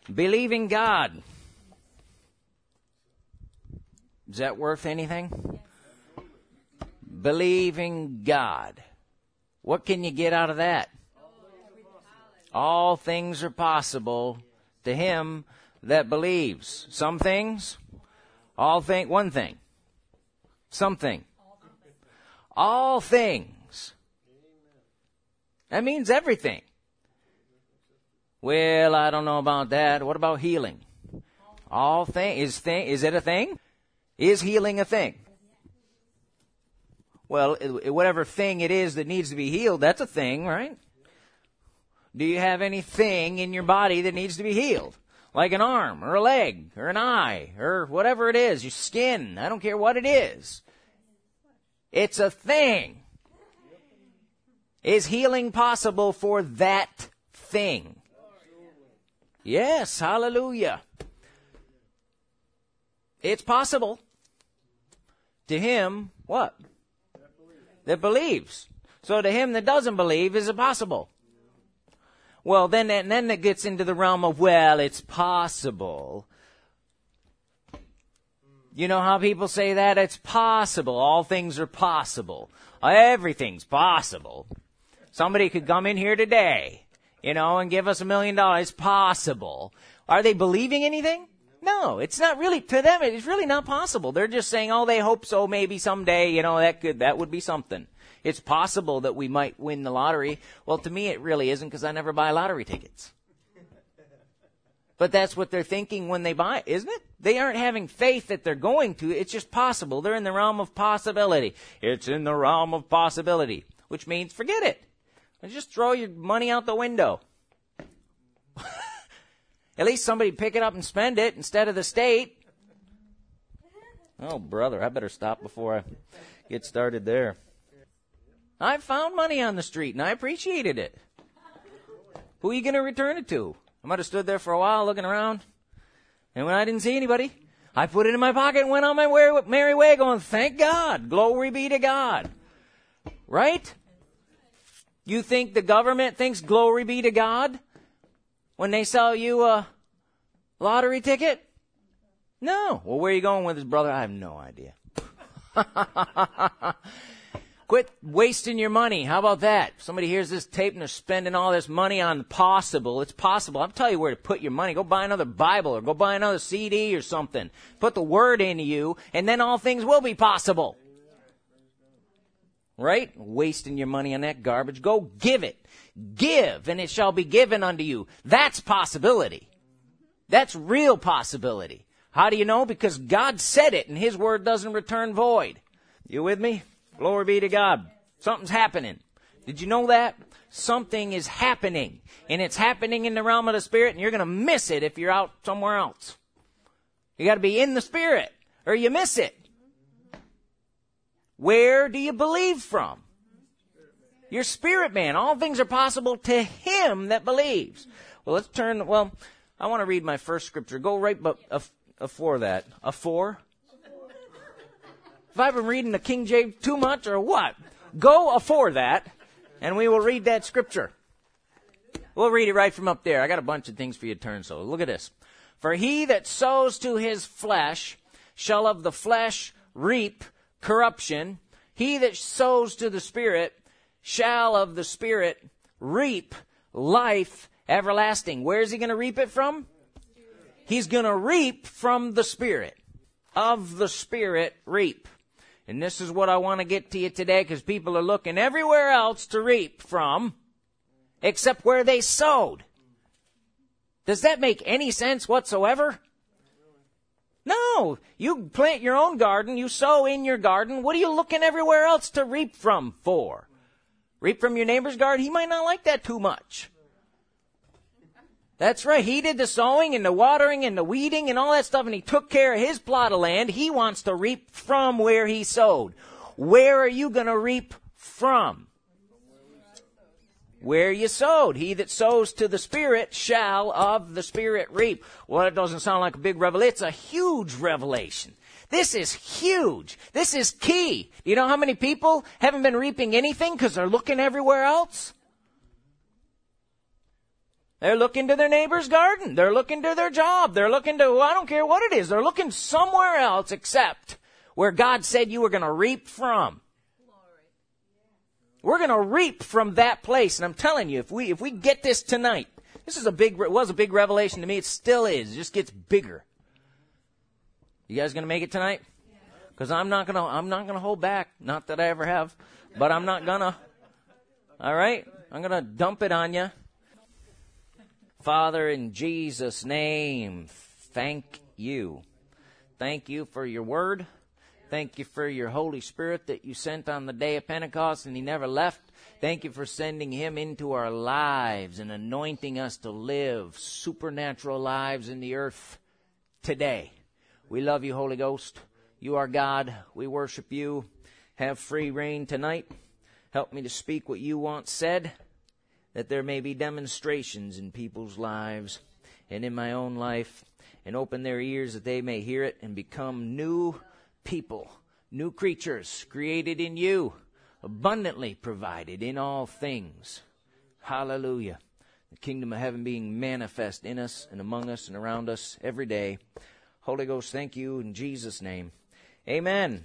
Believing God. Is that worth anything? Believing God. What can you get out of that? All things are possible to him that believes. Some things, one thing. Something. All things. That means everything. Well, I don't know about that. What about healing? All things. Is it a thing? Is healing a thing? Well, whatever thing it is that needs to be healed, that's a thing, right? Do you have anything in your body that needs to be healed? Like an arm, or a leg, or an eye, or whatever it is, your skin. I don't care what it is. It's a thing. Is healing possible for that thing? Yes, hallelujah. It's possible. To him, what? That believes. So to him that doesn't believe, is it possible? Well, then that gets into the realm of, well, it's possible. You know how people say that? It's possible. All things are possible. Everything's possible. Somebody could come in here today, and give us $1 million. It's possible. Are they believing anything? No, it's not really, to them, it's really not possible. They're just saying, they hope so, maybe someday, that would be something. It's possible that we might win the lottery. Well, to me, it really isn't, because I never buy lottery tickets. But that's what they're thinking when they buy it, isn't it? They aren't having faith that they're going to. It's just possible. They're in the realm of possibility. It's in the realm of possibility, which means forget it. Just throw your money out the window. At least somebody pick it up and spend it instead of the state. Oh, brother, I better stop before I get started there. I found money on the street, and I appreciated it. Who are you going to return it to? I might have stood there for a while looking around, and when I didn't see anybody, I put it in my pocket and went on my merry way going, thank God, glory be to God. Right? You think the government thinks glory be to God when they sell you a lottery ticket? No. Well, where are you going with this, brother? I have no idea. Quit wasting your money. How about that? Somebody hears this tape and they're spending all this money on possible. It's possible. I'll tell you where to put your money. Go buy another Bible or go buy another CD or something. Put the word into you, and then all things will be possible. Right? Wasting your money on that garbage. Go give it. Give, and it shall be given unto you. That's possibility. That's real possibility. How do you know? Because God said it, and his word doesn't return void. You with me? Glory be to God. Something's happening. Did you know that? Something is happening. And it's happening in the realm of the Spirit, and you're going to miss it if you're out somewhere else. You got to be in the Spirit, or you miss it. Where do you believe from? Your spirit man. All things are possible to him that believes. Well, let's turn. Well, I want to read my first scripture. Go right before that. A 4? If I've been reading the King James too much or what? Go afore that, and we will read that scripture. We'll read it right from up there. I got a bunch of things for you to turn, so look at this. For he that sows to his flesh shall of the flesh reap corruption. He that sows to the Spirit shall of the Spirit reap life everlasting. Where is he going to reap it from? He's going to reap from the Spirit. Of the Spirit reap. And this is what I want to get to you today, because people are looking everywhere else to reap from except where they sowed. Does that make any sense whatsoever? No. You plant your own garden. You sow in your garden. What are you looking everywhere else to reap from for? Reap from your neighbor's garden? He might not like that too much. That's right. He did the sowing and the watering and the weeding and all that stuff, and he took care of his plot of land. He wants to reap from where he sowed. Where are you going to reap from? Where you sowed. He that sows to the Spirit shall of the Spirit reap. Well, it doesn't sound like a big revelation. It's a huge revelation. This is huge. This is key. Do you know how many people haven't been reaping anything because they're looking everywhere else? They're looking to their neighbor's garden. They're looking to their job. They're looking to, I don't care what it is. They're looking somewhere else except where God said you were going to reap from. We're going to reap from that place. And I'm telling you, if we get this tonight, this is it was a big revelation to me. It still is. It just gets bigger. You guys going to make it tonight? Because I'm not going to hold back. Not that I ever have, but I'm not going to. All right? I'm going to dump it on you. Father, in Jesus' name, thank you. Thank you for your word. Thank you for your Holy Spirit that you sent on the day of Pentecost and he never left. Thank you for sending him into our lives and anointing us to live supernatural lives in the earth today. We love you, Holy Ghost. You are God. We worship you. Have free reign tonight. Help me to speak what you want said, that there may be demonstrations in people's lives and in my own life, and open their ears that they may hear it and become new people, new creatures created in you, abundantly provided in all things. Hallelujah. The kingdom of heaven being manifest in us and among us and around us every day. Holy Ghost, thank you in Jesus' name. Amen.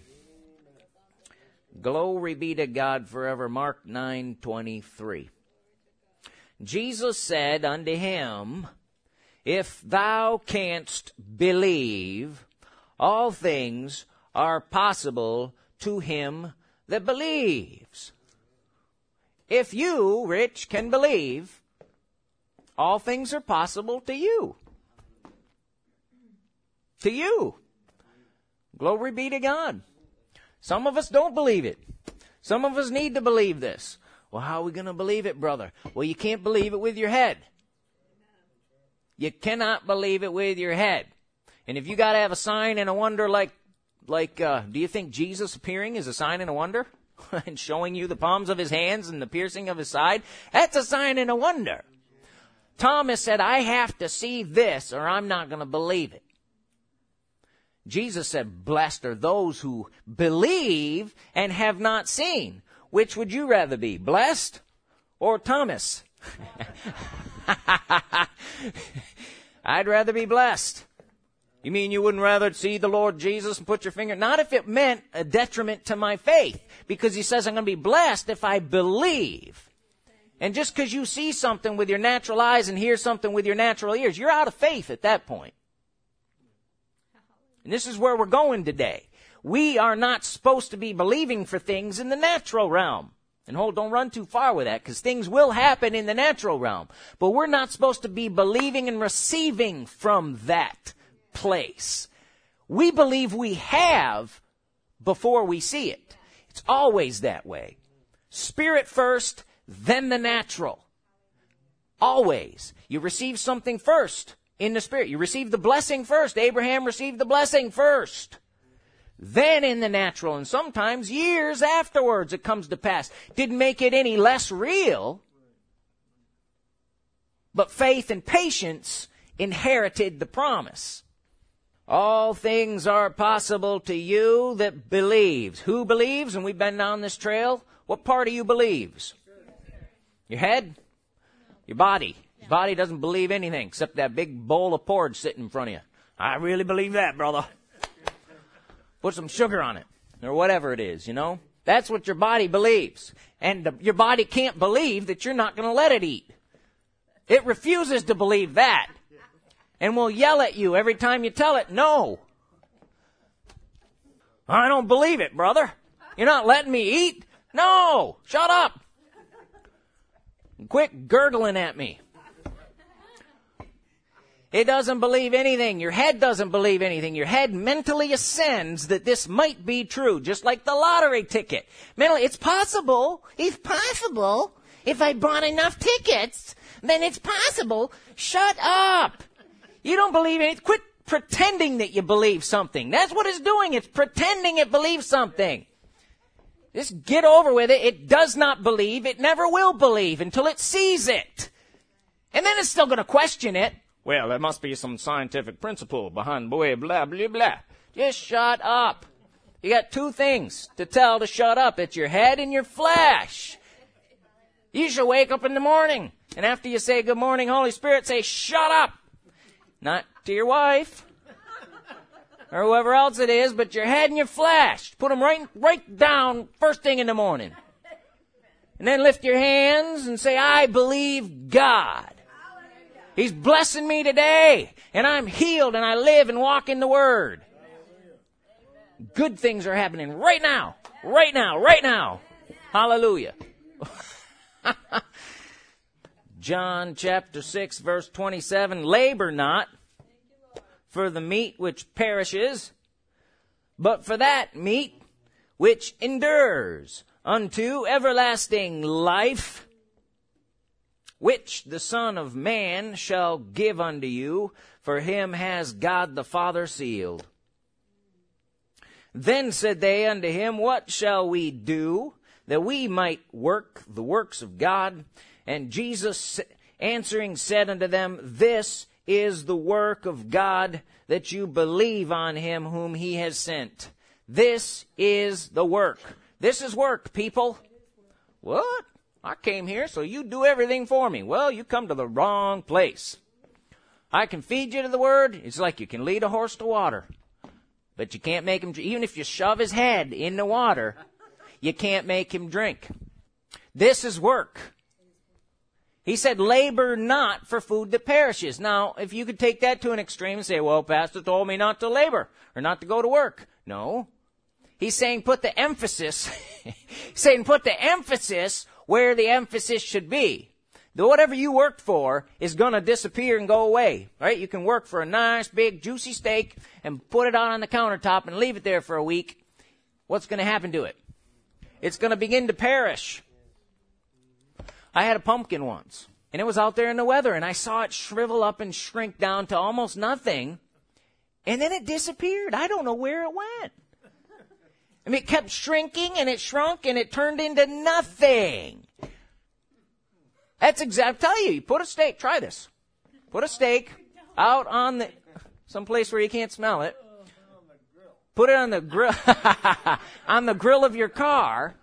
Glory be to God forever. Mark 9:23. Jesus said unto him, If thou canst believe, all things are possible to him that believes. If you, Rich, can believe, all things are possible to you. To you. Glory be to God. Some of us don't believe it. Some of us need to believe this. Well, how are we going to believe it, brother? Well, you can't believe it with your head. You cannot believe it with your head. And if you got to have a sign and a wonder do you think Jesus appearing is a sign and a wonder? And showing you the palms of his hands and the piercing of his side? That's a sign and a wonder. Thomas said, I have to see this or I'm not going to believe it. Jesus said, blessed are those who believe and have not seen. Which would you rather be, blessed or Thomas? I'd rather be blessed. You mean you wouldn't rather see the Lord Jesus and put your finger? Not if it meant a detriment to my faith. Because he says I'm going to be blessed if I believe. And just because you see something with your natural eyes and hear something with your natural ears, you're out of faith at that point. And this is where we're going today. We are not supposed to be believing for things in the natural realm. And don't run too far with that, because things will happen in the natural realm. But we're not supposed to be believing and receiving from that place. We believe we have before we see it. It's always that way. Spirit first, then the natural. Always. You receive something first in the Spirit. You receive the blessing first. Abraham received the blessing first. Then in the natural, and sometimes years afterwards it comes to pass. Didn't make it any less real, but faith and patience inherited the promise. All things are possible to you that believes. Who believes? And we've been down this trail. What part of you believes? Your head? Your body. Your body doesn't believe anything except that big bowl of porridge sitting in front of you. I really believe that, brother. Put some sugar on it, or whatever it is, That's what your body believes. And your body can't believe that you're not going to let it eat. It refuses to believe that. And will yell at you every time you tell it, no. I don't believe it, brother. You're not letting me eat? No, shut up. Quit gurgling at me. It doesn't believe anything. Your head doesn't believe anything. Your head mentally assents that this might be true, just like the lottery ticket. Mentally, it's possible. It's possible. If I bought enough tickets, then it's possible. Shut up. You don't believe it. Quit pretending that you believe something. That's what it's doing. It's pretending it believes something. Just get over with it. It does not believe. It never will believe until it sees it. And then it's still going to question it. Well, there must be some scientific principle behind blah, blah, blah, blah. Just shut up. You got two things to tell to shut up. It's your head and your flesh. You should wake up in the morning, and after you say, good morning, Holy Spirit, say, shut up. Not to your wife or whoever else it is, but your head and your flesh. Put them right down first thing in the morning. And then lift your hands and say, I believe God. He's blessing me today, and I'm healed, and I live and walk in the Word. Good things are happening right now, right now, right now. Hallelujah. John chapter 6, verse 27, labor not for the meat which perishes, but for that meat which endures unto everlasting life, which the Son of Man shall give unto you, for him has God the Father sealed. Then said they unto him, what shall we do, that we might work the works of God? And Jesus answering said unto them, this is the work of God, that you believe on him whom he has sent. This is the work. This is work, people. What? I came here so you do everything for me. Well, you come to the wrong place. I can feed you to the Word. It's like you can lead a horse to water. But you can't make him, even if you shove his head in the water, you can't make him drink. This is work. He said, labor not for food that perishes. Now, if you could take that to an extreme and say, well, Pastor told me not to labor or not to go to work. No. He's saying put the emphasis, where the emphasis should be. That whatever you worked for is going to disappear and go away. Right? You can work for a nice, big, juicy steak and put it out on the countertop and leave it there for a week. What's going to happen to it? It's going to begin to perish. I had a pumpkin once, and it was out there in the weather, and I saw it shrivel up and shrink down to almost nothing, and then it disappeared. I don't know where it went. I mean, it kept shrinking, and it shrunk, and it turned into nothing. That's exactly, I'll tell you put a steak, try this. Put a steak out on someplace where you can't smell it. Put it on the grill, on the grill of your car.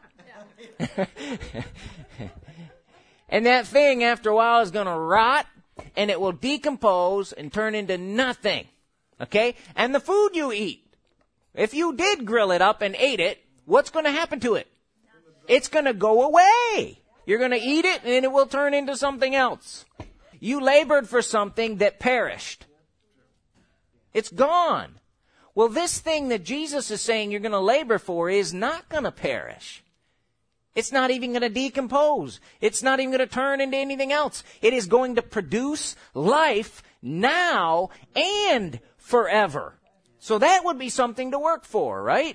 And that thing, after a while, is going to rot, and it will decompose and turn into nothing. Okay? And the food you eat, if you did grill it up and ate it, what's going to happen to it? It's going to go away. You're going to eat it, and it will turn into something else. You labored for something that perished. It's gone. Well, this thing that Jesus is saying you're going to labor for is not going to perish. It's not even going to decompose. It's not even going to turn into anything else. It is going to produce life now and forever. So that would be something to work for, right?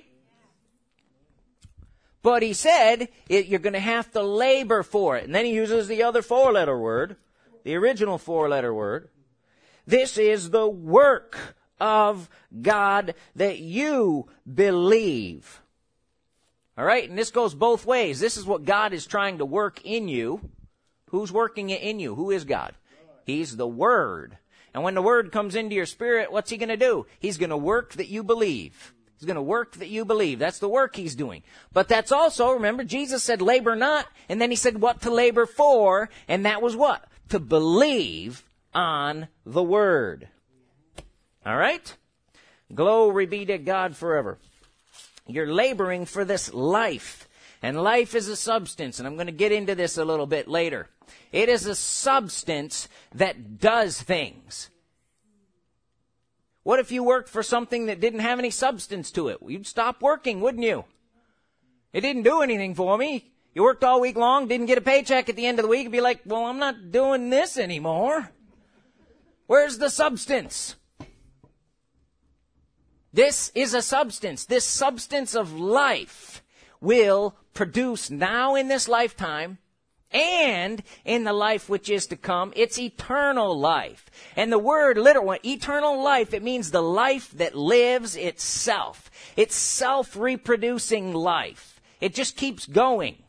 But he said you're going to have to labor for it. And then he uses the other four-letter word, the original four-letter word. This is the work of God that you believe. All right, and this goes both ways. This is what God is trying to work in you. Who's working it in you? Who is God? He's the Word. And when the Word comes into your spirit, what's He going to do? He's going to work that you believe. He's going to work that you believe. That's the work He's doing. But that's also, remember, Jesus said labor not, and then He said what to labor for, and that was what? To believe on the Word. All right? Glory be to God forever. You're laboring for this life. And life is a substance. And I'm going to get into this a little bit later. It is a substance that does things. What if you worked for something that didn't have any substance to it? You'd stop working, wouldn't you? It didn't do anything for me. You worked all week long, didn't get a paycheck at the end of the week, and be like, well, I'm not doing this anymore. Where's the substance? This is a substance. This substance of life will produce now in this lifetime and in the life which is to come. It's eternal life. And the word literal, eternal life, it means the life that lives itself. It's self-reproducing life. It just keeps going.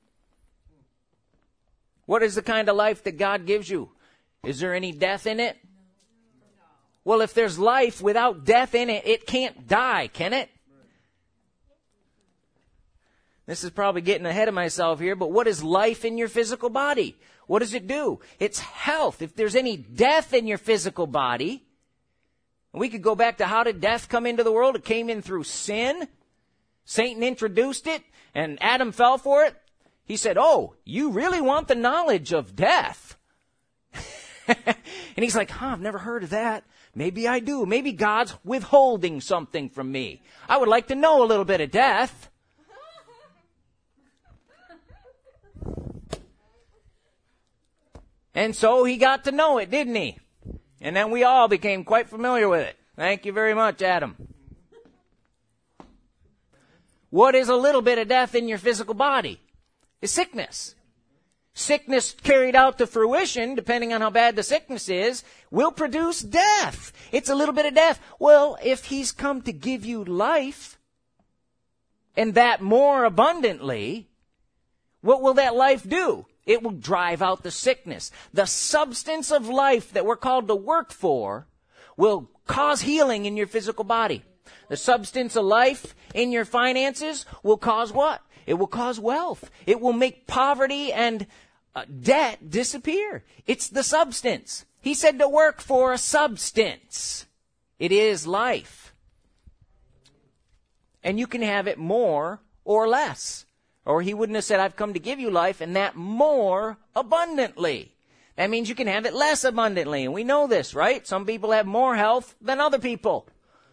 What is the kind of life that God gives you? Is there any death in it? Well, if there's life without death in it, it can't die, can it? This is probably getting ahead of myself here, but what is life in your physical body? What does it do? It's health. If there's any death in your physical body, we could go back to how did death come into the world? It came in through sin. Satan introduced it, and Adam fell for it. He said, oh, you really want the knowledge of death? And he's like, I've never heard of that. Maybe I do. Maybe God's withholding something from me. I would like to know a little bit of death. And so he got to know it, didn't he? And then we all became quite familiar with it. Thank you very much, Adam. What is a little bit of death in your physical body? It's sickness. Sickness carried out to fruition, depending on how bad the sickness is, will produce death. It's a little bit of death. Well, if he's come to give you life, and that more abundantly, what will that life do? It will drive out the sickness. The substance of life that we're called to work for will cause healing in your physical body. The substance of life in your finances will cause what? It will cause wealth. It will make poverty and debt disappear. It's the substance. He said to work for a substance. It is life. And you can have it more or less. Or he wouldn't have said, I've come to give you life, and that more abundantly. That means you can have it less abundantly. And we know this, right? Some people have more health than other people.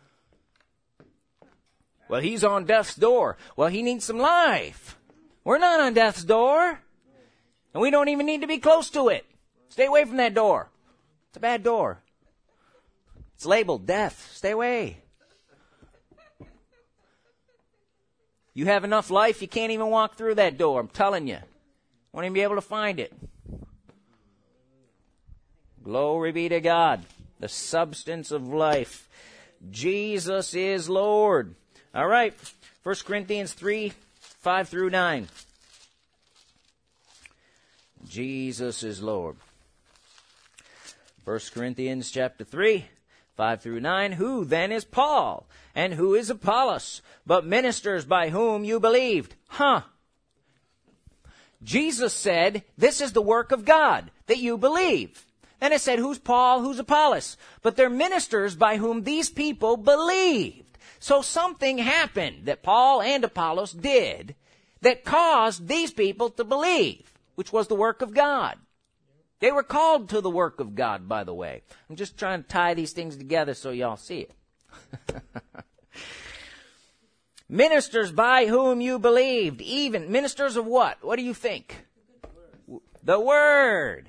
Well, he's on death's door. Well, he needs some life. We're not on death's door. And we don't even need to be close to it. Stay away from that door. It's a bad door. It's labeled death. Stay away. You have enough life, you can't even walk through that door. I'm telling you. Won't even be able to find it. Glory be to God. The substance of life. Jesus is Lord. All right. 1 Corinthians 3, 5 through 9. Jesus is Lord. 1 Corinthians chapter 3, 5 through 9. Who then is Paul? And who is Apollos? But ministers by whom you believed. Jesus said, this is the work of God, that you believe. Then it said, who's Paul? Who's Apollos? But they're ministers by whom these people believed. So something happened that Paul and Apollos did that caused these people to believe, which was the work of God. They were called to the work of God, by the way. I'm just trying to tie these things together so y'all see it. Ministers by whom you believed. Even ministers of what? What do you think? The Word.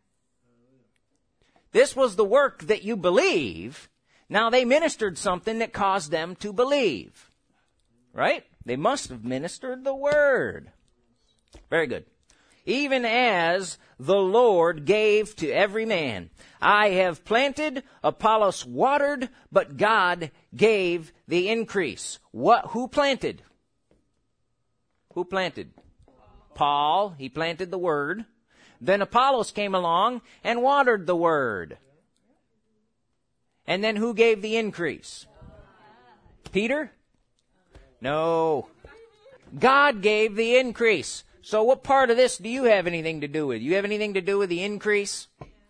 This was the work that you believe. Now they ministered something that caused them to believe. Right? They must have ministered the Word. Very good. Even as the Lord gave to every man. I have planted, Apollos watered, but God gave the increase. Who planted? Who planted? Paul. He planted the Word. Then Apollos came along and watered the Word. And then who gave the increase? Peter? No. God gave the increase. So what part of this do you have anything to do with? You have anything to do with the increase?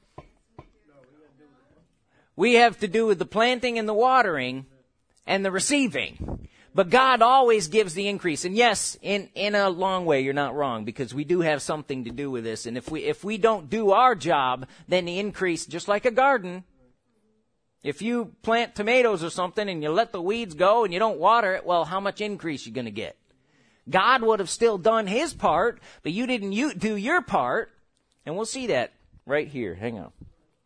We have to do with the planting and the watering and the receiving. But God always gives the increase. And yes, in a long way, you're not wrong, because we do have something to do with this. And if we don't do our job, then the increase, just like a garden, if you plant tomatoes or something and you let the weeds go and you don't water it, well, how much increase are you going to get? God would have still done his part, but you didn't do your part. And we'll see that right here. Hang on.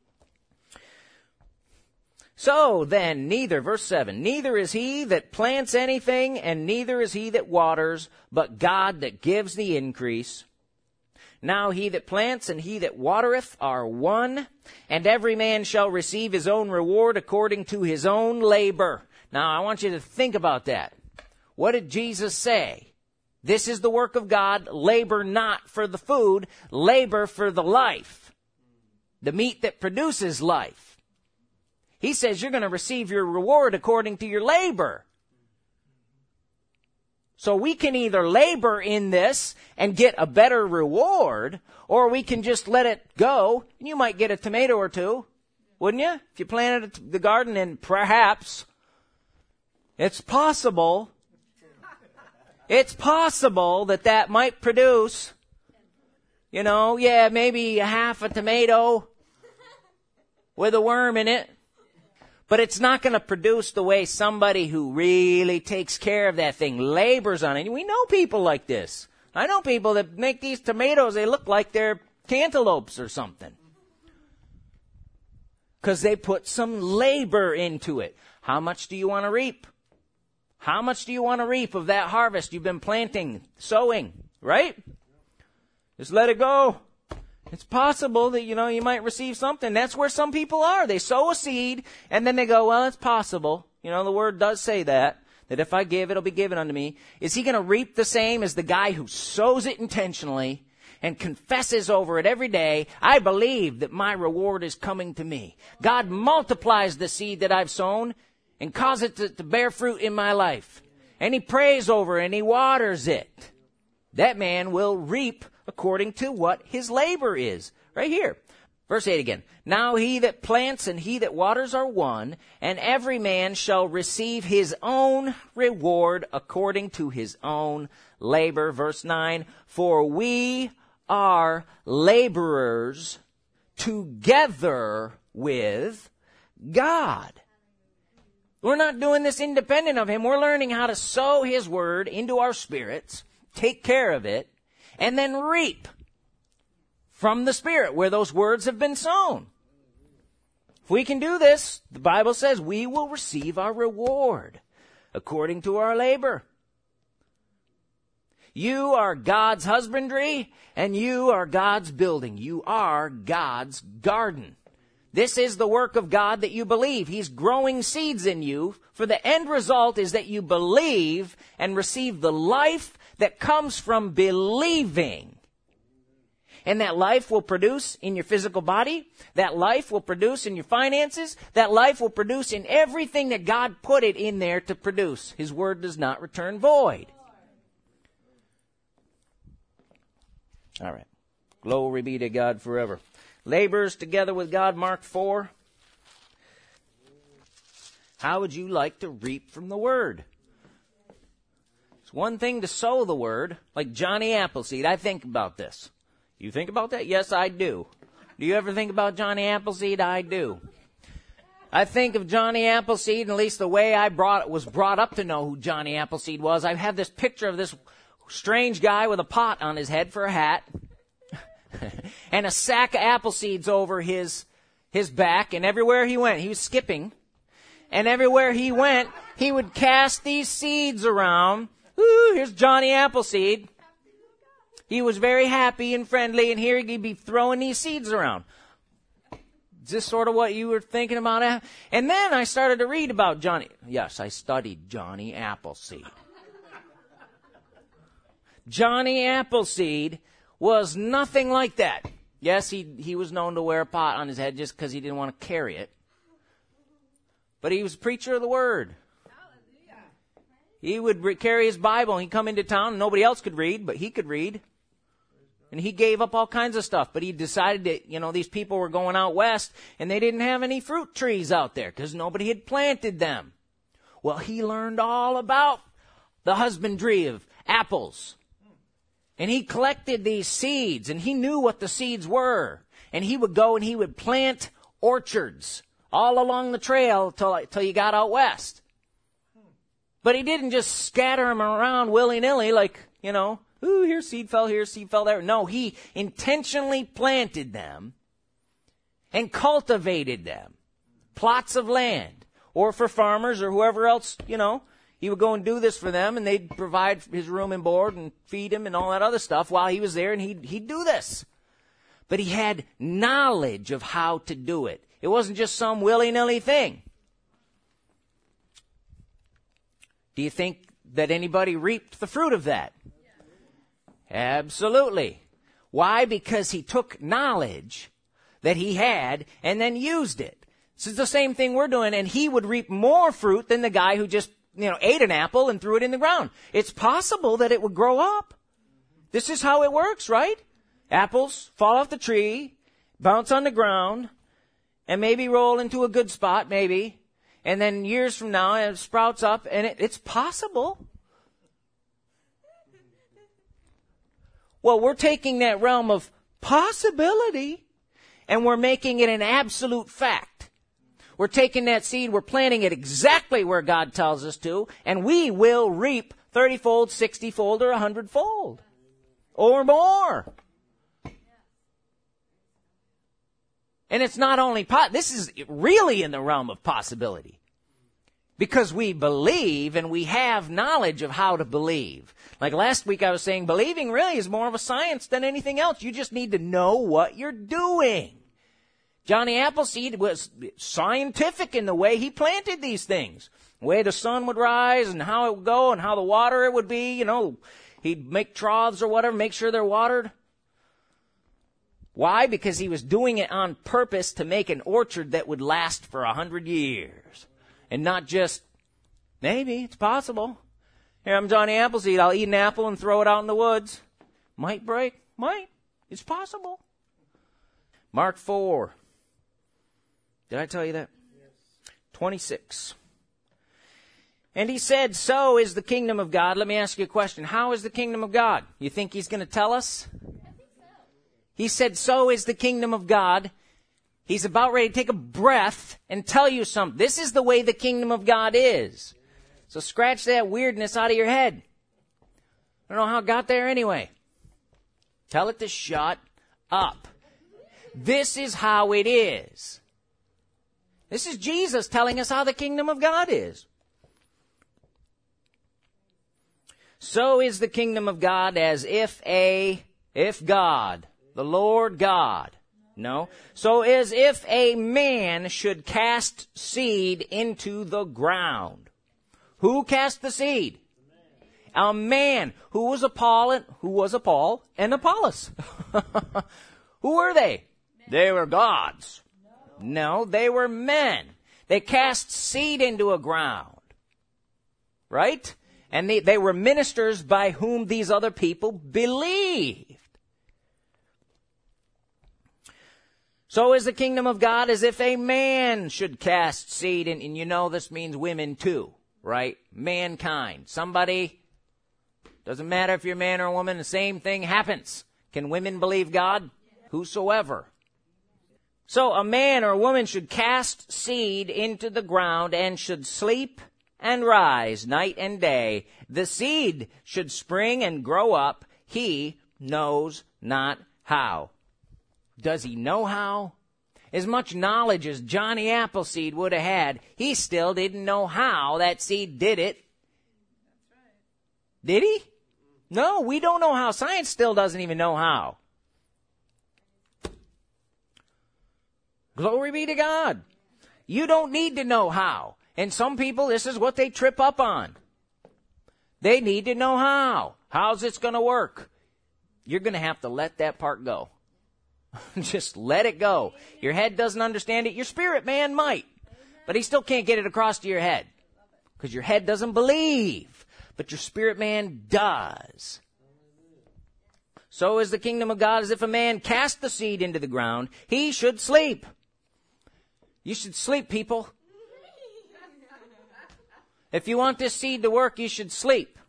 So then, verse 7, neither is he that plants anything, and neither is he that waters, but God that gives the increase. Now he that plants and he that watereth are one, and every man shall receive his own reward according to his own labor. Now I want you to think about that. What did Jesus say? This is the work of God. Labor not for the food, labor for the life, the meat that produces life. He says you're going to receive your reward according to your labor. So we can either labor in this and get a better reward, or we can just let it go, and you might get a tomato or two, wouldn't you? If you planted the garden, and perhaps it's possible that might produce, maybe a half a tomato with a worm in it. But it's not going to produce the way somebody who really takes care of that thing, labors on it. We know people like this. I know people that make these tomatoes, they look like they're cantaloupes or something. Because they put some labor into it. How much do you want to reap? How much do you want to reap of that harvest you've been planting, sowing, right? Just let it go. It's possible that, you might receive something. That's where some people are. They sow a seed, and then they go, well, it's possible. The Word does say that if I give, it'll be given unto me. Is he going to reap the same as the guy who sows it intentionally and confesses over it every day? I believe that my reward is coming to me. God multiplies the seed that I've sown and cause it to bear fruit in my life. And he prays over it, and he waters it. That man will reap according to what his labor is. Right here. Verse 8 again. Now he that plants and he that waters are one, and every man shall receive his own reward according to his own labor. Verse 9. For we are laborers together with God. We're not doing this independent of him. We're learning how to sow his word into our spirits, take care of it, and then reap from the Spirit where those words have been sown. If we can do this, the Bible says we will receive our reward according to our labor. You are God's husbandry, and you are God's building. You are God's garden. This is the work of God that you believe. He's growing seeds in you, for the end result is that you believe and receive the life that comes from believing. And that life will produce in your physical body. That life will produce in your finances. That life will produce in everything that God put it in there to produce. His word does not return void. All right. Glory be to God forever. Labors together with God, Mark 4. How would you like to reap from the word? It's one thing to sow the word, like Johnny Appleseed. I think about this. You think about that? Yes, I do. Do you ever think about Johnny Appleseed? I do. I think of Johnny Appleseed, and at least the way I was brought up to know who Johnny Appleseed was. I have this picture of this strange guy with a pot on his head for a hat and a sack of apple seeds over his back, and everywhere he went, he was skipping, and everywhere he went, he would cast these seeds around. Ooh, here's Johnny Appleseed. He was very happy and friendly, and here he'd be throwing these seeds around. Is this sort of what you were thinking about? And then I started to read about Johnny. Yes, I studied Johnny Appleseed. Johnny Appleseed was nothing like that. Yes, he was known to wear a pot on his head just because he didn't want to carry it. But he was a preacher of the word. He would carry his Bible, and he'd come into town, and nobody else could read, but he could read. And he gave up all kinds of stuff, but he decided that, these people were going out west, and they didn't have any fruit trees out there because nobody had planted them. Well, he learned all about the husbandry of apples. And he collected these seeds, and he knew what the seeds were. And he would go and he would plant orchards all along the trail till you got out west. But he didn't just scatter them around willy-nilly like, ooh, here seed fell there. No, he intentionally planted them and cultivated them. Plots of land. Or for farmers or whoever else, he would go and do this for them, and they'd provide his room and board and feed him and all that other stuff while he was there, and he'd do this. But he had knowledge of how to do it. It wasn't just some willy-nilly thing. Do you think that anybody reaped the fruit of that? Absolutely. Why? Because he took knowledge that he had and then used it. This is the same thing we're doing, and he would reap more fruit than the guy who just ate an apple and threw it in the ground. It's possible that it would grow up. This is how it works, right? Apples fall off the tree, bounce on the ground, and maybe roll into a good spot, maybe. And then years from now, it sprouts up, and it's possible. Well, we're taking that realm of possibility, and we're making it an absolute fact. We're taking that seed, we're planting it exactly where God tells us to, and we will reap 30-fold, 60-fold, or 100-fold. Or more. And it's not only, this is really in the realm of possibility. Because we believe and we have knowledge of how to believe. Like last week I was saying, believing really is more of a science than anything else. You just need to know what you're doing. Johnny Appleseed was scientific in the way he planted these things. The way the sun would rise and how it would go and how the water it would be, He'd make troughs or whatever, make sure they're watered. Why? Because he was doing it on purpose to make an orchard that would last for 100 years. And not just, maybe, it's possible. Here, I'm Johnny Appleseed. I'll eat an apple and throw it out in the woods. Might break. Might. It's possible. Mark 4. Did I tell you that? Yes. 26. And he said, so is the kingdom of God. Let me ask you a question. How is the kingdom of God? You think he's going to tell us? I think so. He said, so is the kingdom of God. He's about ready to take a breath and tell you something. This is the way the kingdom of God is. So scratch that weirdness out of your head. I don't know how it got there anyway. Tell it to shut up. This is how it is. This is Jesus telling us how the kingdom of God is. So is the kingdom of God as if God, the Lord God. No. So as if a man should cast seed into the ground. Who cast the seed? A man. Who was Paul and Apollos? Who were they? They were gods. No, they were men. They cast seed into a ground. Right? And they were ministers by whom these other people believed. So is the kingdom of God as if a man should cast seed in, and this means women too, right? Mankind. Somebody, doesn't matter if you're a man or a woman, the same thing happens. Can women believe God? Whosoever. So a man or a woman should cast seed into the ground and should sleep and rise night and day. The seed should spring and grow up. He knows not how. Does he know how? As much knowledge as Johnny Appleseed would have had, he still didn't know how that seed did it. That's right. Did he? No, we don't know how. Science still doesn't even know how. Glory be to God. You don't need to know how. And some people, this is what they trip up on. They need to know how. How's this going to work? You're going to have to let that part go. Just let it go. Your head doesn't understand it. Your spirit man might. But he still can't get it across to your head. Because your head doesn't believe. But your spirit man does. So is the kingdom of God as if a man cast the seed into the ground. He should sleep. You should sleep, people. If you want this seed to work, you should sleep.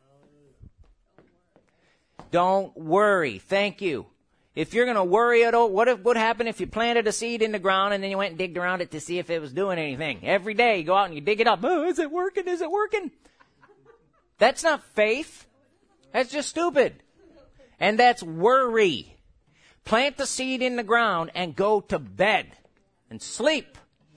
Don't worry. Thank you. If you're going to worry at all, what would happen if you planted a seed in the ground and then you went and digged around it to see if it was doing anything? Every day you go out and you dig it up. Oh, is it working? Is it working? That's not faith. That's just stupid. And that's worry. Plant the seed in the ground and go to bed and sleep.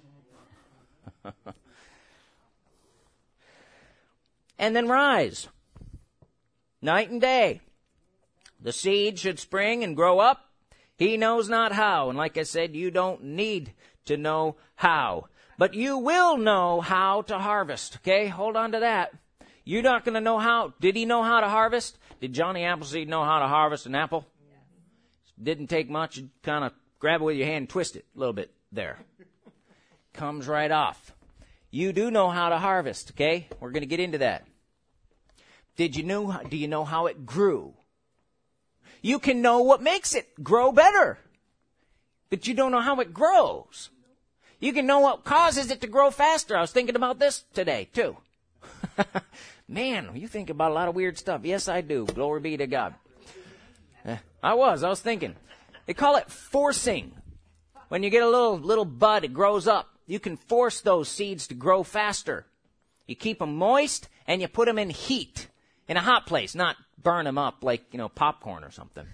And then rise. Night and day. The seed should spring and grow up. He knows not how. And like I said, you don't need to know how. But you will know how to harvest. Okay? Hold on to that. You're not going to know how. Did he know how to harvest? Did Johnny Appleseed know how to harvest an apple? Yeah. Didn't take much. You kind of grab it with your hand and twist it a little bit there. Comes right off. you do know how to harvest, okay? We're going to get into that. Do you know how it grew? You can know what makes it grow better, but you don't know how it grows. You can know what causes it to grow faster. I was thinking about this today, too. Man, you think about a lot of weird stuff. Yes, I do. Glory be to God. I was thinking. They call it forcing. When you get a little bud, it grows up. You can force those seeds to grow faster. You keep them moist, and you put them in heat, in a hot place, not burn them up like, popcorn or something.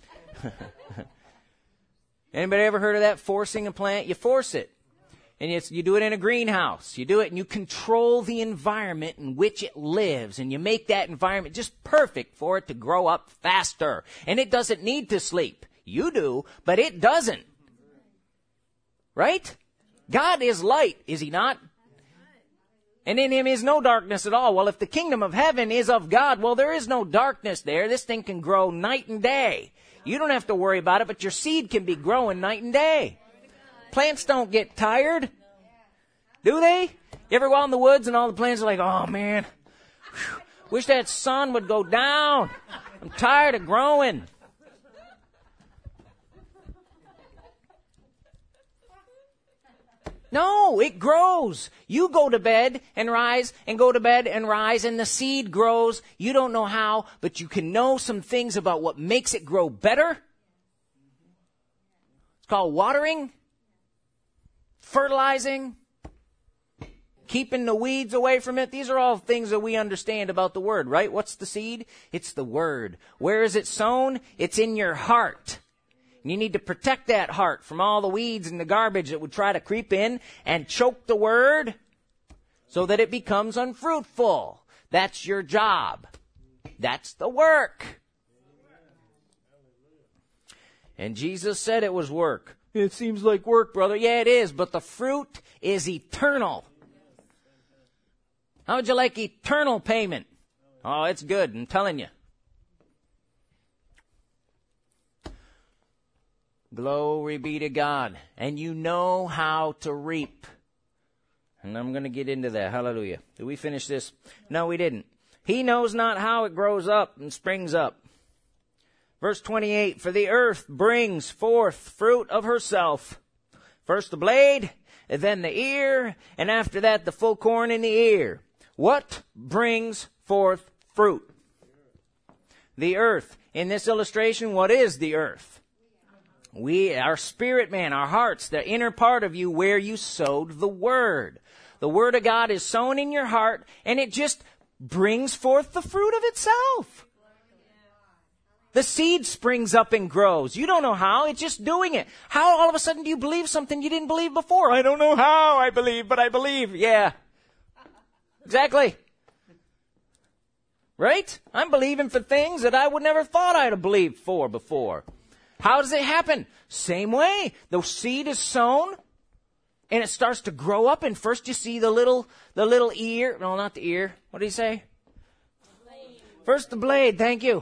Anybody ever heard of that, forcing a plant? You force it. And you do it in a greenhouse. You do it and you control the environment in which it lives. And you make that environment just perfect for it to grow up faster. And it doesn't need to sleep. You do, but it doesn't. Right? God is light, is he not? And in him is no darkness at all. Well, if the kingdom of heaven is of God, well, there is no darkness there. This thing can grow night and day. You don't have to worry about it, but your seed can be growing night and day. Plants don't get tired, do they? You ever go out in the woods and all the plants are like, oh man, wish that sun would go down. I'm tired of growing. No, it grows. You go to bed and rise and go to bed and rise and the seed grows. You don't know how, but you can know some things about what makes it grow better. It's called watering. Fertilizing, keeping the weeds away from it. These are all things that we understand about the Word, right? What's the seed? It's the Word. Where is it sown? It's in your heart. And you need to protect that heart from all the weeds and the garbage that would try to creep in and choke the Word so that it becomes unfruitful. That's your job. That's the work. And Jesus said it was work. It seems like work, brother. Yeah, it is, but the fruit is eternal. How would you like eternal payment? Oh, it's good, I'm telling you. Glory be to God. And you know how to reap. And I'm going to get into that. Hallelujah. Did we finish this? No, we didn't. He knows not how it grows up and springs up. Verse 28, for the earth brings forth fruit of herself. First the blade, and then the ear, and after that the full corn in the ear. What brings forth fruit? The earth. In this illustration, what is the earth? Our spirit man, our hearts, the inner part of you where you sowed the Word. The Word of God is sown in your heart, and it just brings forth the fruit of itself. The seed springs up and grows. You don't know how. It's just doing it. How all of a sudden do you believe something you didn't believe before? I don't know how I believe, but I believe. Yeah. Exactly. Right? I'm believing for things that I would never thought I'd have believed for before. How does it happen? Same way. The seed is sown and it starts to grow up, and first you see the little ear. No, not the ear. What did he say? First the blade. Thank you.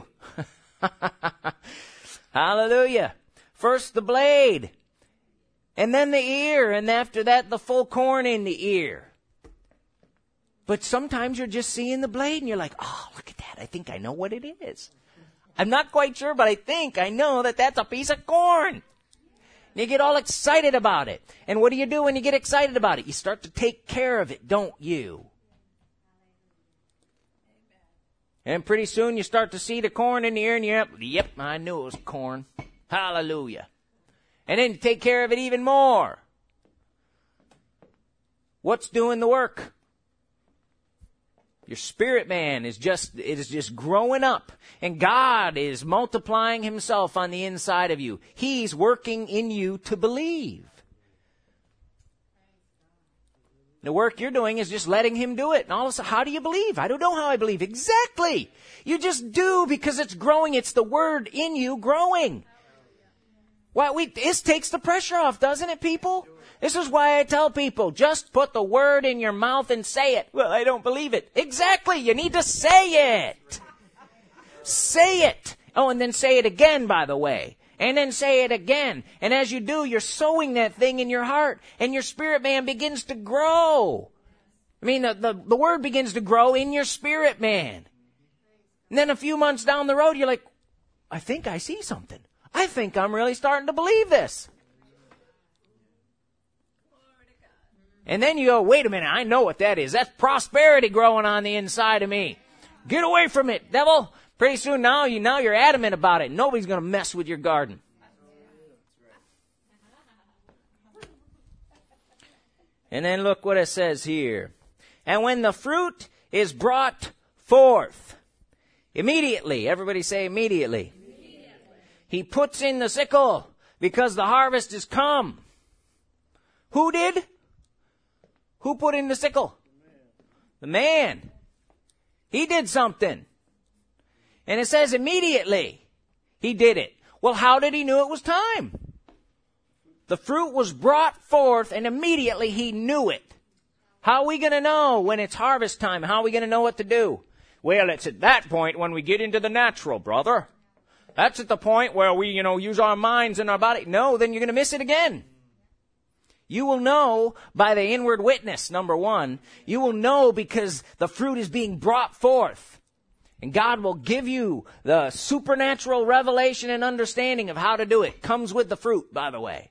Hallelujah. First the blade, and then the ear, and after that the full corn in the ear. But sometimes you're just seeing the blade and you're like, oh, look at that. I think I know what it is. I'm not quite sure, but I think I know that that's a piece of corn. And you get all excited about it. And what do you do when you get excited about it? You start to take care of it, don't you? And pretty soon you start to see the corn in the ear, and you're, yep, I knew it was corn. Hallelujah. And then you take care of it even more. What's doing the work? Your spirit man is just growing up, and God is multiplying himself on the inside of you. He's working in you to believe. The work you're doing is just letting him do it. And all of a sudden, how do you believe? I don't know how I believe. Exactly. You just do because it's growing. It's the Word in you growing. This takes the pressure off, doesn't it, people? This is why I tell people, just put the Word in your mouth and say it. Well, I don't believe it. Exactly. You need to say it. Say it. Oh, and then say it again, by the way. And then say it again. And as you do, you're sowing that thing in your heart. And your spirit man begins to grow. I mean, the word begins to grow in your spirit, man. And then a few months down the road, you're like, I think I see something. I think I'm really starting to believe this. And then you go, wait a minute, I know what that is. That's prosperity growing on the inside of me. Get away from it, devil. Pretty soon now you're adamant about it. Nobody's going to mess with your garden. And then look what it says here. And when the fruit is brought forth, immediately, everybody say immediately. He puts in the sickle because the harvest is come. Who did? Who put in the sickle? The man. He did something. And it says immediately he did it. Well, how did he know it was time? The fruit was brought forth and immediately he knew it. How are we going to know when it's harvest time? How are we going to know what to do? Well, it's at that point when we get into the natural, brother. That's at the point where we, use our minds and our body. No, then you're going to miss it again. You will know by the inward witness, number one. You will know because the fruit is being brought forth. And God will give you the supernatural revelation and understanding of how to do it. Comes with the fruit, by the way.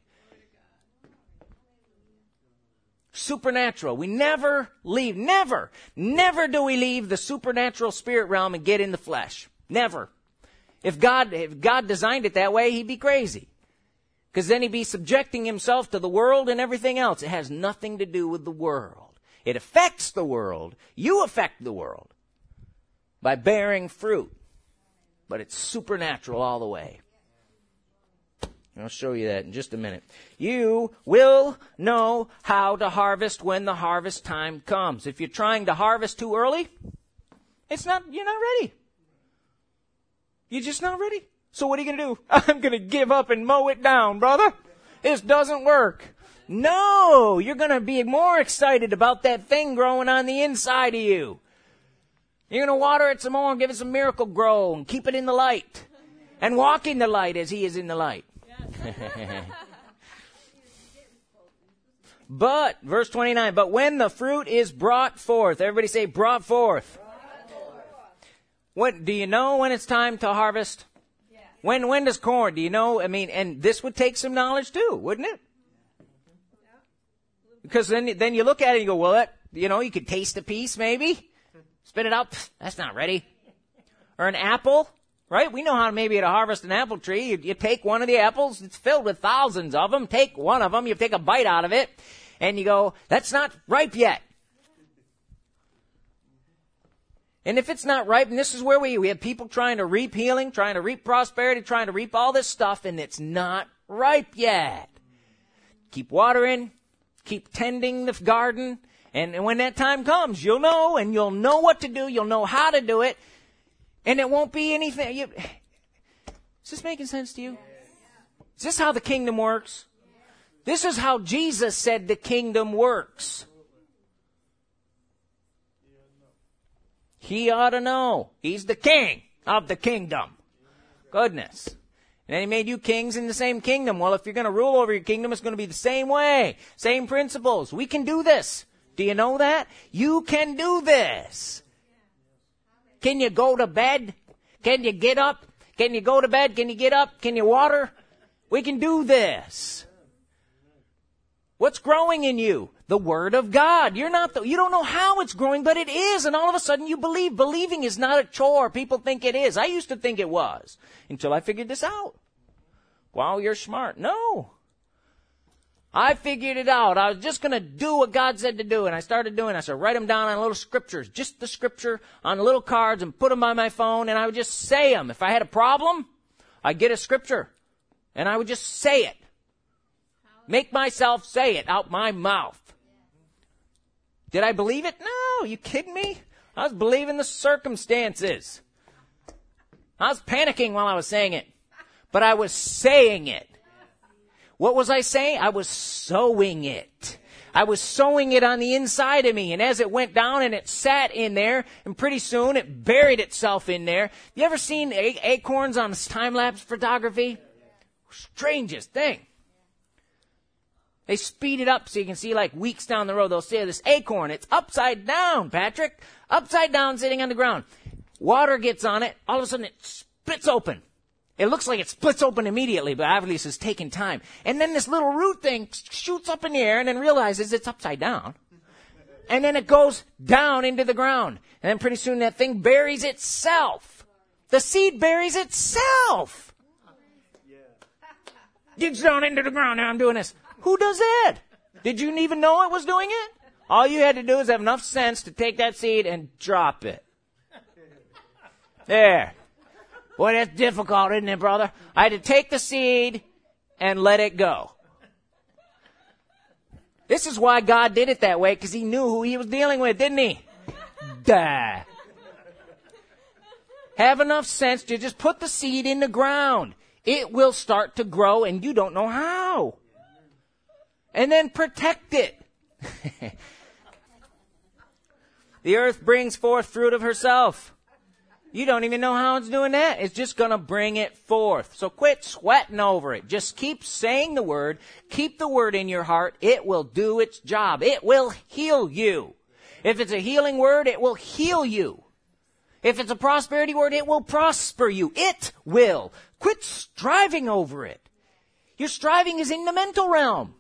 Supernatural. We never leave. Never do we leave the supernatural spirit realm and get in the flesh. Never. If God designed it that way, he'd be crazy. Because then he'd be subjecting himself to the world and everything else. It has nothing to do with the world. It affects the world. You affect the world by bearing fruit. But it's supernatural all the way. I'll show you that in just a minute. You will know how to harvest when the harvest time comes. If you're trying to harvest too early, you're not ready. You're just not ready. So what are you going to do? I'm going to give up and mow it down, brother. This doesn't work. No, you're going to be more excited about that thing growing on the inside of you. You're going to water it some more and give it some miracle grow and keep it in the light. And walk in the light as he is in the light. But, verse 29, but when the fruit is brought forth, everybody say brought forth. What, do you know when it's time to harvest? Yes. When does corn, do you know? And this would take some knowledge too, wouldn't it? Because then you look at it and you go, well, you could taste a piece maybe. Spit it out. That's not ready. Or an apple. Right? We know how maybe to harvest an apple tree. You take one of the apples. It's filled with thousands of them. Take one of them. You take a bite out of it. And you go, that's not ripe yet. And if it's not ripe, and this is where we have people trying to reap healing, trying to reap prosperity, trying to reap all this stuff, and it's not ripe yet. Keep watering. Keep tending the garden. And when that time comes, you'll know, and you'll know what to do. You'll know how to do it. And it won't be anything. Is this making sense to you? Is this how the kingdom works? This is how Jesus said the kingdom works. He ought to know. He's the king of the kingdom. Goodness. And he made you kings in the same kingdom. Well, if you're going to rule over your kingdom, it's going to be the same way. Same principles. We can do this. Do you know that? You can do this. Can you go to bed? Can you get up? Can you go to bed? Can you get up? Can you water? We can do this. What's growing in you? The Word of God. You don't know how it's growing, but it is. And all of a sudden you believe. Believing is not a chore. People think it is. I used to think it was until I figured this out. Wow, you're smart. No. I figured it out. I was just going to do what God said to do. And I started doing it. I said, write them down on little scriptures, just the scripture on little cards and put them by my phone. And I would just say them. If I had a problem, I'd get a scripture and I would just say it. Make myself say it out my mouth. Did I believe it? No. You kidding me? I was believing the circumstances. I was panicking while I was saying it, but I was saying it. What was I saying? I was sowing it. I was sowing it on the inside of me. And as it went down and it sat in there, and pretty soon it buried itself in there. You ever seen acorns on time-lapse photography? Strangest thing. They speed it up so you can see like weeks down the road. They'll say this acorn, it's upside down, Patrick. Upside down sitting on the ground. Water gets on it. All of a sudden it splits open. It looks like it splits open immediately, but obviously it's taking time. And then this little root thing shoots up in the air and then realizes it's upside down. And then it goes down into the ground. And then pretty soon that thing buries itself. The seed buries itself. Digs down into the ground. Now I'm doing this. Who does that? Did you even know it was doing it? All you had to do is have enough sense to take that seed and drop it. There. Boy, that's difficult, isn't it, brother? I had to take the seed and let it go. This is why God did it that way, because he knew who he was dealing with, didn't he? Duh. Have enough sense to just put the seed in the ground. It will start to grow, and you don't know how. And then protect it. The earth brings forth fruit of herself. You don't even know how it's doing that. It's just going to bring it forth. So quit sweating over it. Just keep saying the word. Keep the word in your heart. It will do its job. It will heal you. If it's a healing word, it will heal you. If it's a prosperity word, it will prosper you. It will. Quit striving over it. Your striving is in the mental realm.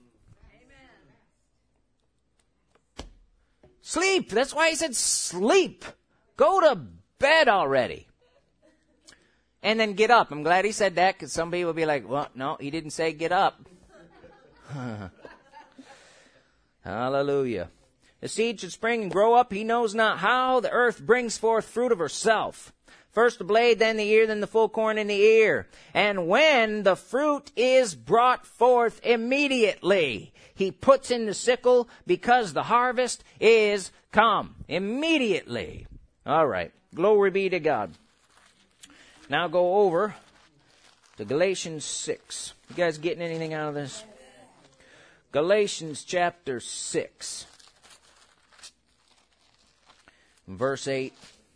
Sleep. That's why he said sleep. Go to bed already. And then get up. I'm glad he said that, because some people will be like, well, no, he didn't say get up. Hallelujah. The seed should spring and grow up. He knows not how. The earth brings forth fruit of herself. First the blade, then the ear, then the full corn in the ear. And when the fruit is brought forth immediately, he puts in the sickle, because the harvest is come. Immediately. All right. Glory be to God. Now go over to Galatians 6. You guys getting anything out of this? Galatians chapter 6. Verse 8.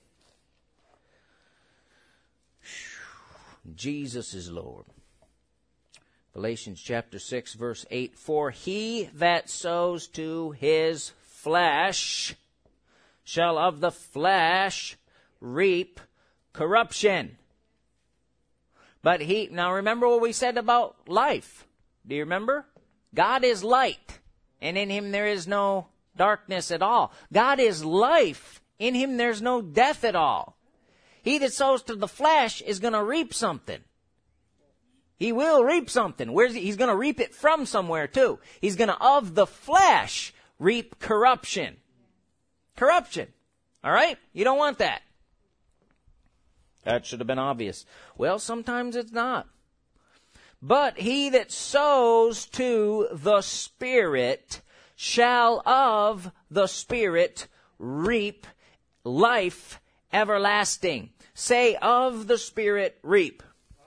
Jesus is Lord. Galatians chapter 6, verse 8. For he that sows to his flesh shall of the flesh reap corruption. But now remember what we said about life. Do you remember? God is light, and in him there is no darkness at all. God is life. In him there's no death at all. He that sows to the flesh is going to reap something. He will reap something. He's going to reap it from somewhere too. He's going to, of the flesh, reap corruption. Corruption. All right? You don't want that. That should have been obvious. Well, sometimes it's not. But he that sows to the Spirit shall of the Spirit reap life everlasting. Say, of the Spirit reap.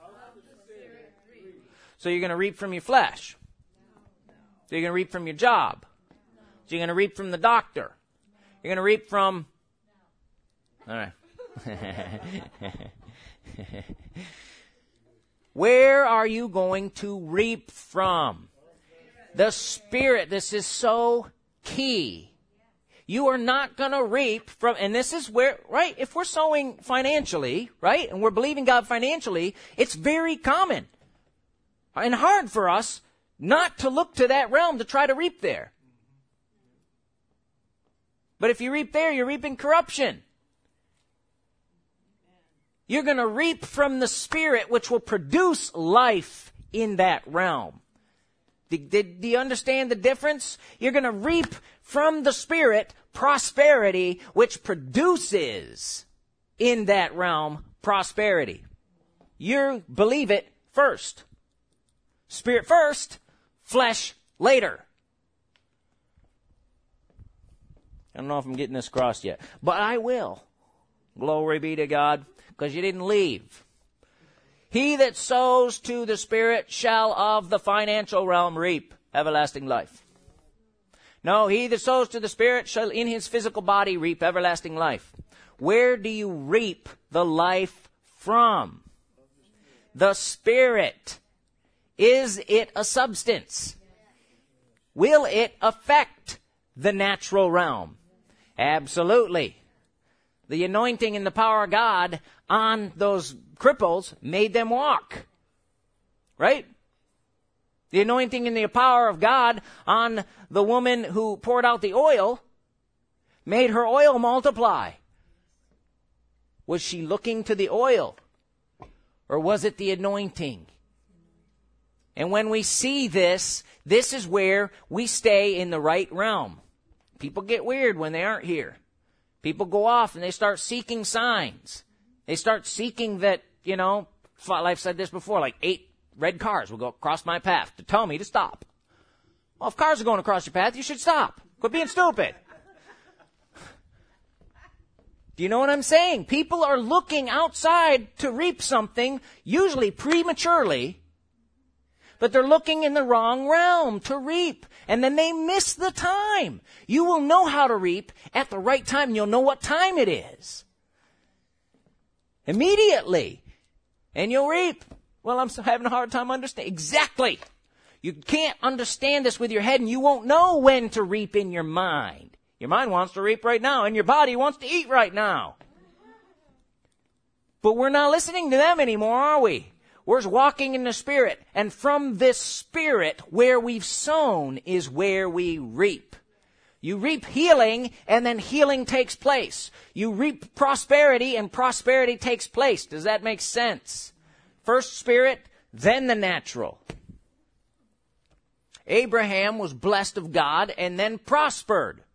So you're going to reap from your flesh. So you're going to reap from your job. So you're going to reap from the doctor. You're going to reap from... All right. Where are you going to reap from? The Spirit. This is so key. You are not going to reap from, and this is where, right, if we're sowing financially, right, and we're believing God financially, it's very common and hard for us not to look to that realm to try to reap there. But if you reap there, you're reaping corruption. You're going to reap from the Spirit, which will produce life in that realm. Do you understand the difference? You're going to reap from the Spirit prosperity, which produces in that realm prosperity. You believe it first. Spirit first, flesh later. I don't know if I'm getting this across yet, but I will. Glory be to God, because you didn't leave. He that sows to the Spirit shall of the financial realm reap everlasting life. No, he that sows to the Spirit shall in his physical body reap everlasting life. Where do you reap the life from? The Spirit. Is it a substance? will it affect the natural realm? Absolutely. The anointing and the power of God on those cripples made them walk. Right? The anointing and the power of God on the woman who poured out the oil made her oil multiply. Was she looking to the oil? Or was it the anointing? And when we see this, this is where we stay in the right realm. People get weird when they aren't here. People go off and they start seeking signs. They start seeking that, I've said this before, like 8 red cars will go across my path to tell me to stop. Well, if cars are going across your path, you should stop. Quit being stupid. Do you know what I'm saying? People are looking outside to reap something, usually prematurely, but they're looking in the wrong realm to reap. And then they miss the time. You will know how to reap at the right time, and you'll know what time it is. Immediately. And you'll reap. Well, I'm having a hard time understanding. Exactly. You can't understand this with your head, and you won't know when to reap in your mind. Your mind wants to reap right now, and your body wants to eat right now. But we're not listening to them anymore, are we? We're walking in the Spirit. And from this Spirit, where we've sown is where we reap. You reap healing, and then healing takes place. You reap prosperity, and prosperity takes place. Does that make sense? First Spirit, then the natural. Abraham was blessed of God and then prospered.